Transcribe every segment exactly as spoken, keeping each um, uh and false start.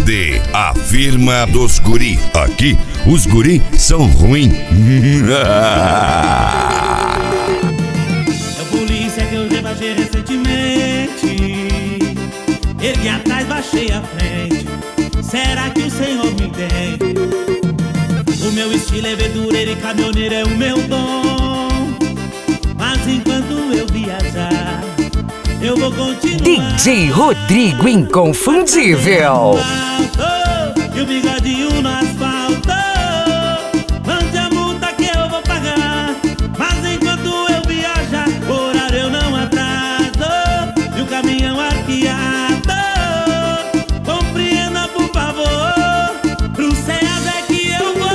D, a firma dos guri. Aqui, os guri são ruins. É a polícia que eu rebaixei recentemente. Ergui atrás, baixei a frente. Será que o senhor me entende? O meu estilo é verdureiro e caminhoneiro é o meu dom. Mas enquanto eu viajar, eu vou continuar. D J Rodrigo Inconfundível. E o bigodinho no asfalto. Mande a multa que eu vou pagar. Mas enquanto eu viajar, horário eu não atraso. E o caminhão arqueado. Compreenda por favor. Pro Ceas é que eu vou.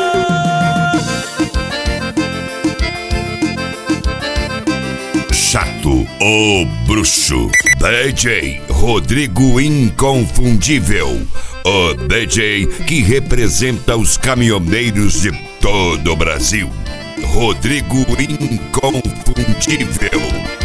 Chato, o bruxo. D J Rodrigo Inconfundível. O D J que representa os caminhoneiros de todo o Brasil. Rodrigo Inconfundível.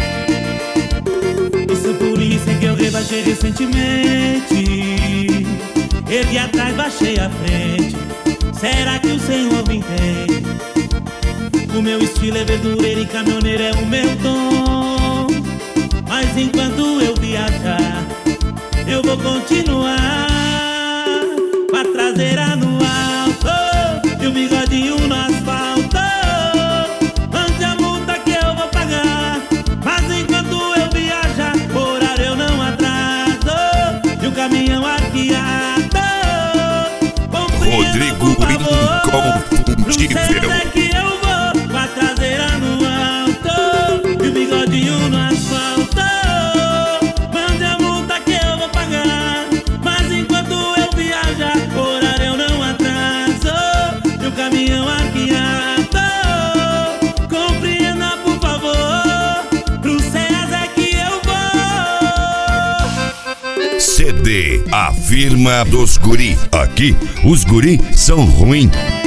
Essa polícia que eu rebaixei recentemente. Ergui atrás, baixei a frente. Será que o senhor me entende? O meu estilo é verdureiro e caminhoneiro é o meu dom. Mas enquanto eu viajar, eu vou continuar. Com a traseira no alto e o bigodinho no asfalto. Ante a multa que eu vou pagar. Mas enquanto eu viajar, horário eu não atraso. E o caminhão arqueado. Rodrigo Inconfundível. É que eu vou com a traseira no alto e o bigodinho no asfalto. Mande a multa que eu vou pagar. Mas enquanto eu viajar, horário eu não atraso. E o caminhão arqueado. Compreenda por favor. Pro Ceas é que eu vou. C D, a firma dos guri. Aqui, os guri são ruins.